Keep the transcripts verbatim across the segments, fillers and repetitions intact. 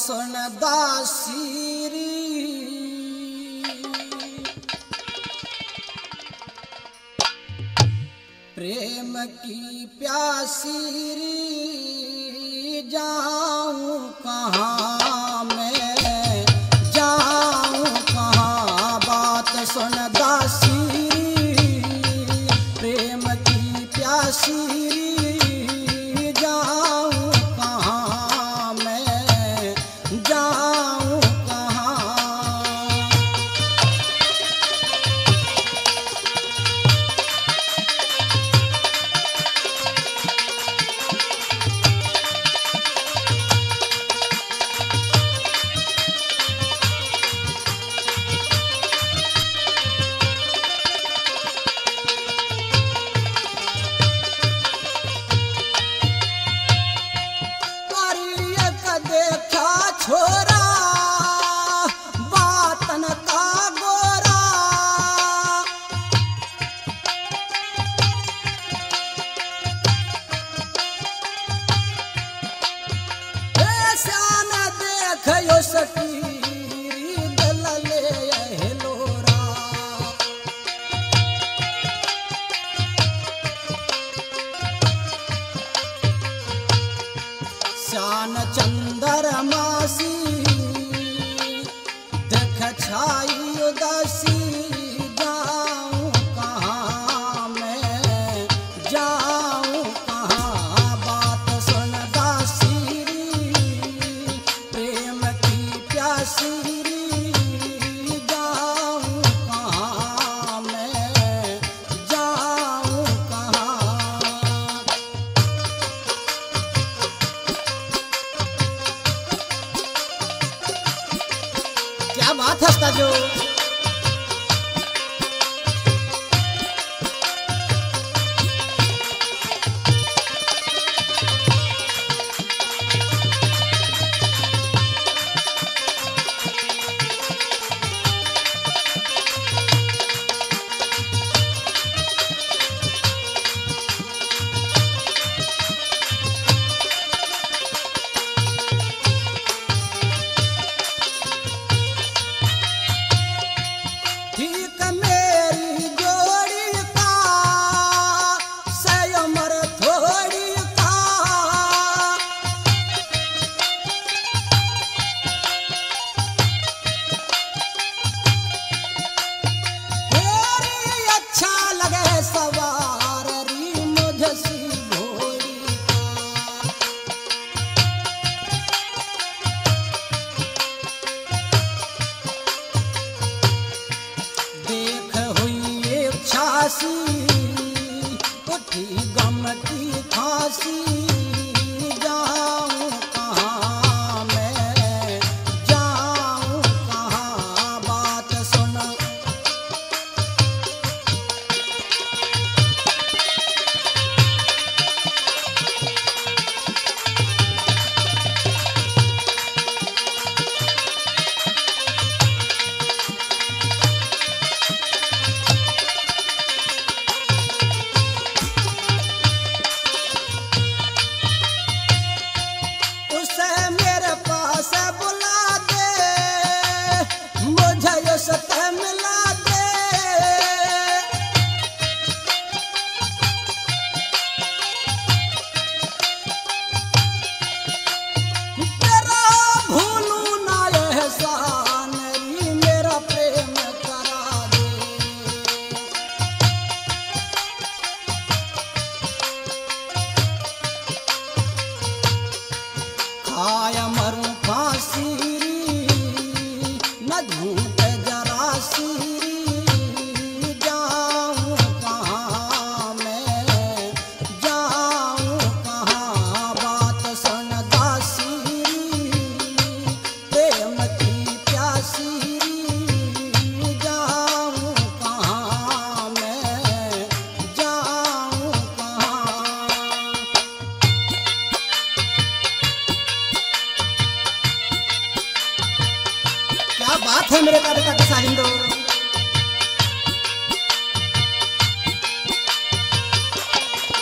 सुन दासीरी प्रेम की प्यासीरी जाऊं कहाँ मैं जाऊं कहाँ बात सुन दासीरी प्रेम की प्यासीरी छोरा बातन का गोरा ऐसा न देखो सकीरी दिल ले हेलोरा श्यान चंद्रमासी देख छाई उदासी जाऊं कहाँ मैं जाऊं कहाँ बात सुन दासीरी प्रेम की प्यासीरी जाऊं कहाँ मैं जाऊं कहाँ। क्या बात है जो उठी गम की फांसी जाऊं कहाँ मैं जाऊं कहाँ बात सुन खाया मरूं फांसी न झूठ जरासी जाऊं कहाँ मैं जाऊं कहाँ बात सुन दासीरी प्रेम की प्यासीरी जाऊं कहाँ मैं जाऊं कहाँ। क्या बात है मेरे कविता के साजिंदो।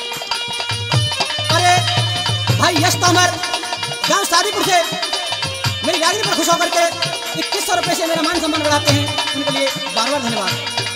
अरे भाई यश तोमर गांव सादीपुर से मेरी गाड़ी पर खुश होकर के इक्कीस सौ रुपये से मेरा मान सम्मान बढ़ाते हैं, उनके लिए बार बार धन्यवाद।